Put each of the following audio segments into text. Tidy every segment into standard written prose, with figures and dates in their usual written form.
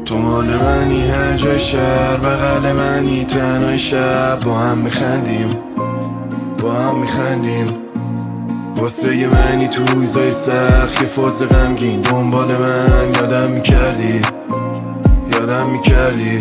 تو مال منی هر جای شهر، بغل منی تنهای شب. با هم میخندیم، با هم میخندیم. واسه ی منی تو روزای سخت، یه فاز غمگین دنبال من. یادم میکردی، یادم میکردی.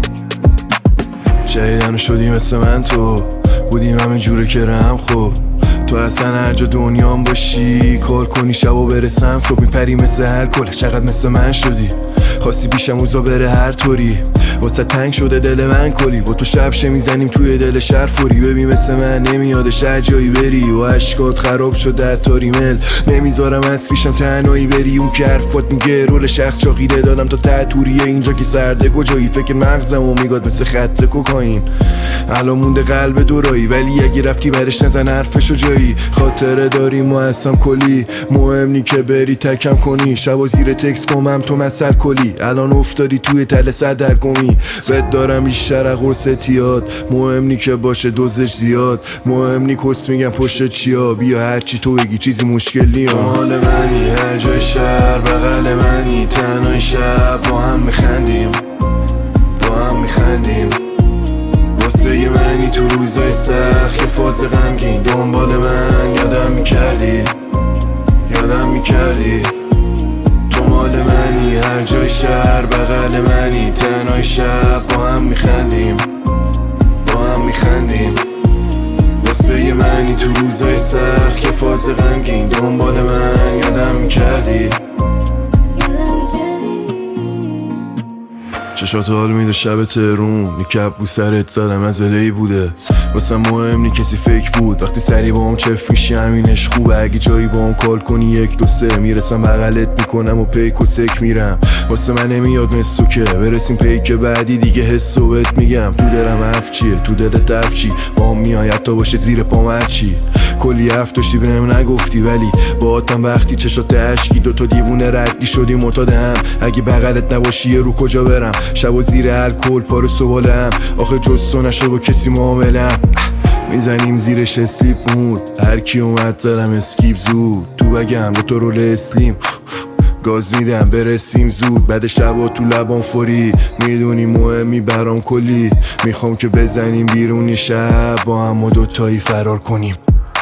جدیدن شدی مثل من، تو بودیم همه جوره که رم. خب تو اصلا هر جا دنیام باشی، کار کنی شب و برسم صبح میپری مثل هر کل. چقدر مثل من شدی، خواستی پیشم اوزا بره هر طوری. واسه تنگ شده دل من کلی، با تو شب میزنیم توی دل شهر فوری. ببین مثل من نمیادش هر جایی بری، و عشقات خراب شده عطاری مل. نمیذارم از پیشم تنهایی بری، اون که حرفات میگه رول شخص چاقیده دادم تا تعطوریه. اینجا که سرده کجایی، فکر مغزم و میگاد مثل خط کوکائین. الان مونده قلب دورایی، ولی اگه رفتی برش نزن حرفشو جایی. خاطره داریم ما هستم کلی، مهم نی که بری تکم کنی. شبا زیر تکس کنم تو مثل کلی، الان افتادی توی تله صدرگمی. بد دارم بیشتر از قرص اعتیاد، مهم نی که باشه دوزش زیاد. مهم نی کس میگم پشت چیا، بیا هرچی تو بگی چیزی مشکل نی. مال منی هر جای شهر، بغل منی تنهای شب. با هم میخندیم، با هم میخندیم. واسه ی منی تو روزای سخت، یه فاز غمگین دنبال من. یادم میکردی، یادم میکردی. تو مال منی هر جای شهر، بغل منی تنهای شب. با هم میخندیم، با هم میخندیم. واسه ی منی تو روزای سخت، یه فاز غمگین دنبال من. یادم میکردی. چشات حال میده شب تهرون، یه کپ بو سرت زدم از الی بوده. واسه مهم نی کسی فکر بود، وقتی سری با هم چف میشی همینش خوبه. اگه جایی با هم کال کنی 1 2 3 میرسم بغلت میکنم و پیک و سک میرم. واسه من نمیاد مثل تو که برسیم پیک بعدی دیگه. حس و بهت میگم تو دلم حرف چیه، تو دلت حرف چی. با هم میای حتی باشه زیر پام هرچی. کلی حرف داشتی بهم نگفتی، ولی باهاتم وقتی چشات اشکی. دوتا دیوونه ردی شدیم معتاد هم، اگه بغلت نباشی رو کجا برم. شب و زیر الکل پارو سوالم، آخه جز تو نشد با کسی معاملم. میزنیم زیرش اسلیپ مود، هر کی اومد زدم اسکیپ زود. تو بگم با تو رول اسلیم گاز میدم برسیم زود. بعد شبا تو لبام فوری، میدونی مهمی برام کلی. میخوام که بزنیم بیرونی شب، با هم و دوتایی فرار کنیم.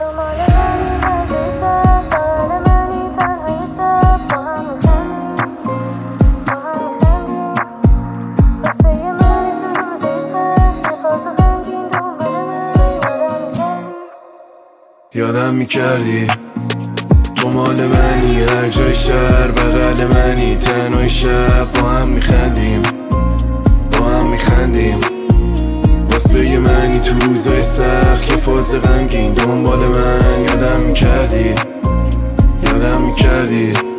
یادم میکردی. تو مال منی هر جای شهر، بغل منی تنهای شب. با هم میخندیم، با هم میخندیم. واسه ی منی تو روزای سخت، یه فاز غمگین دنبال من. یادم میکردی، یادم میکردی.